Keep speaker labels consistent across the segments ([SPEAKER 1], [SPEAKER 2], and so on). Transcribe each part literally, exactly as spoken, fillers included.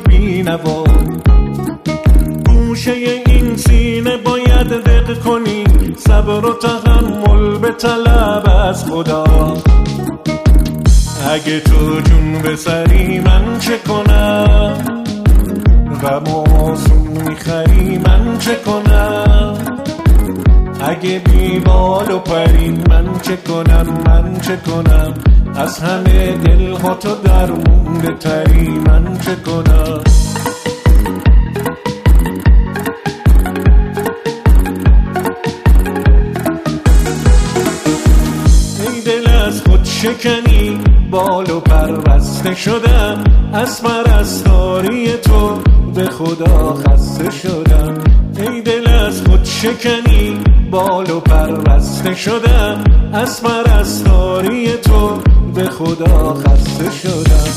[SPEAKER 1] بینوا. گوشه این سینه باید دق کنی، صبر و تحمل به طلب از خدا. اگه تو جون بسری من چه کنم، غم و آسون میخری من چه کنم. اگه بی بال و پری من چه کنم، من چه کنم. از همه دل ها تو درمونده تری من چه کنم. ای دل از خود شکنی بال و پر بسته شدم، از پرستاری تو به خدا خسته شدم. ای دل از خود شکنی بال و پر بسته شدم، از پرستاری تو به خدا خسته شدم.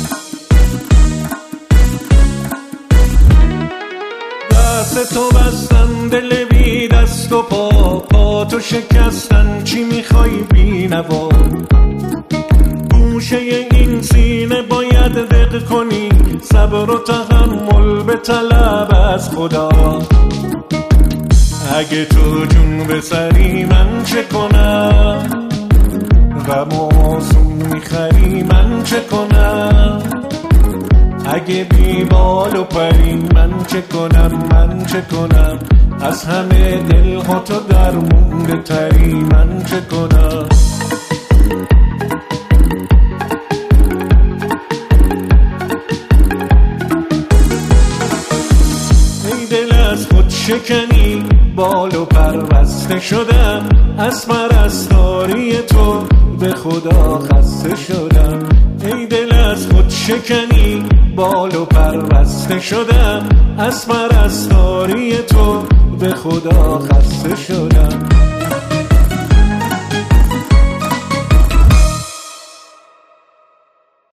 [SPEAKER 1] دست تو بستن دل بی دست و پا، پا تو شکستن چی میخوای بینوا. گوشه این سینه باید دق کنی، صبر و تحمل به طلب از خدا. اگه تو جون بسری من چه کنم، غم و آسون میخری من چه کنم. اگه بی بال و پری من چه کنم، من چه کنم. از همه دل ها تو درمونده تری من چه کنم. ای دل از خود شکنی بال و پر بسته شدم، از پرستاری تو به خدا خسته شدم. ای دل از خود شکنی بال و پر بسته شدم، از پرستاری تو به خدا خسته شدم.